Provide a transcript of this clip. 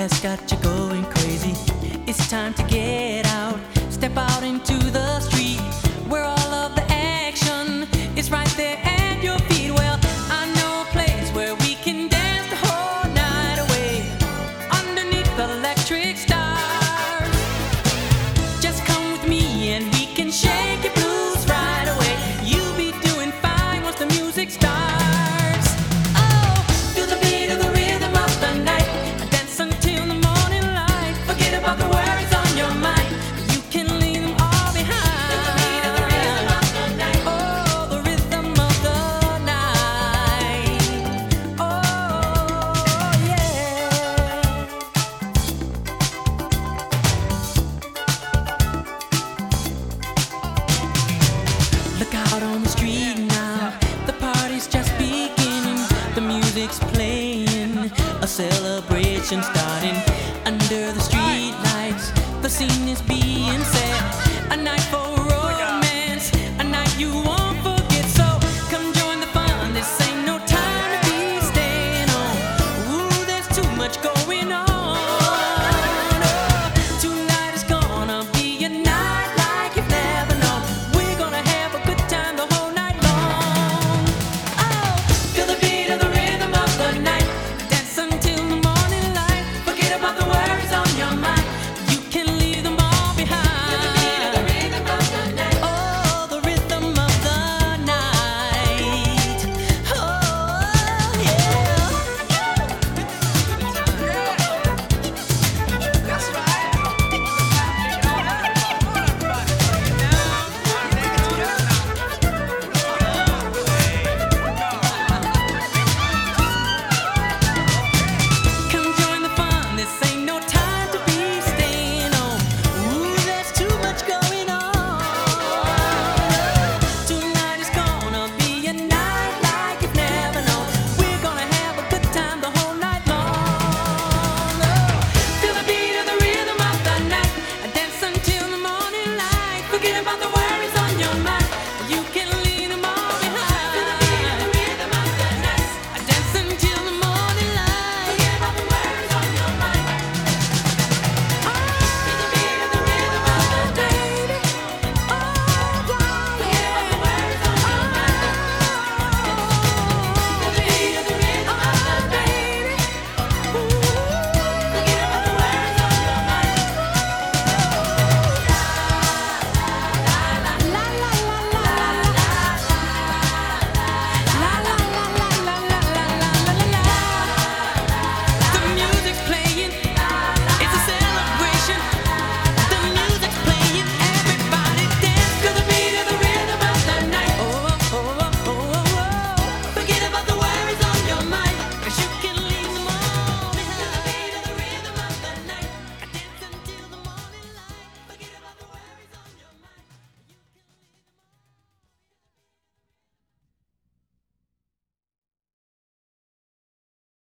has got you going crazy. It's time to get out, step out into the street where all of the action is right there at your feet. Well, I know a place where we can dance the whole night away underneath the electric stars. Just come with me and we can shake your blues right away. You'll be doing fine once the music starts. Oh, feel the beat of the rhythm of the night. Dance until the morning light. Forget about the worries on your mind. You can leave them all behind. Feel the beat of the rhythm of the night. Oh, the rhythm of the night. Oh, yeah. Look out on the street now, the party's just beginning. The music's playing, a celebration starting. Under the street lights, the scene is being